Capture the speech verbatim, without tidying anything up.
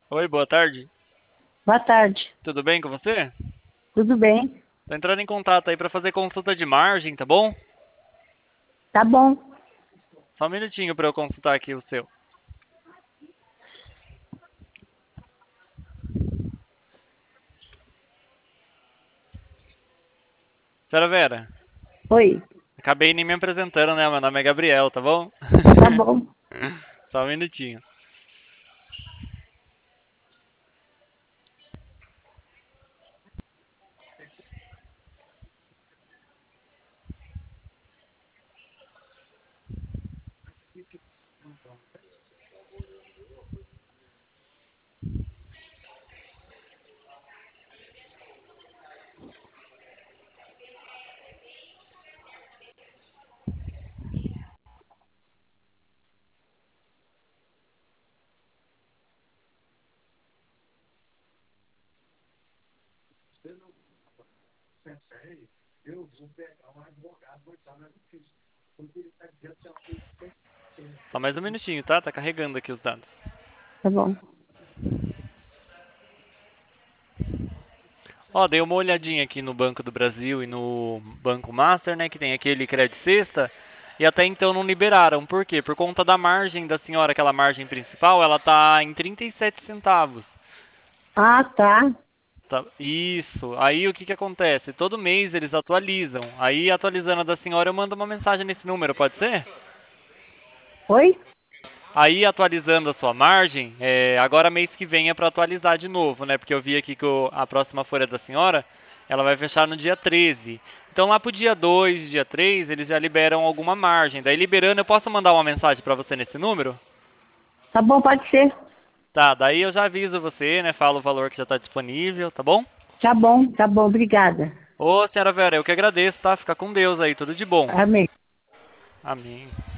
Oi, boa tarde. Boa tarde. Tudo bem com você? Tudo bem? Tô entrando em contato aí para fazer consulta de margem, tá bom? Tá bom. Só um minutinho para eu consultar aqui o seu. Senhora Vera, Oi. acabei nem me apresentando, né? Meu nome é Gabriel, tá bom? Tá bom. Só um minutinho. Só mais um minutinho, tá? Tá carregando aqui os dados. Tá bom. Ó, dei uma olhadinha aqui no Banco do Brasil e no Banco Master, né? Que tem aquele crédito sexta. E até então não liberaram. Por quê? Por conta da margem da senhora, aquela margem principal, ela tá em trinta e sete centavos. Ah, tá. Tá, isso. Aí o que que acontece? Todo mês eles atualizam. Aí atualizando a da senhora, eu mando uma mensagem nesse número, pode ser? Oi? Aí atualizando a sua margem, é, agora mês que vem é para atualizar de novo, né? Porque eu vi aqui que o- a próxima folha da senhora, ela vai fechar no dia treze. Então lá pro dia dois, dia três, eles já liberam alguma margem. Daí liberando, eu posso mandar uma mensagem para você nesse número? Tá bom, pode ser. Tá, daí eu já aviso você, né? Falo o valor que já está disponível, tá bom? Tá bom, tá bom. Obrigada. Ô, senhora Vera, eu que agradeço, tá? Fica com Deus aí, tudo de bom. Amém. Amém.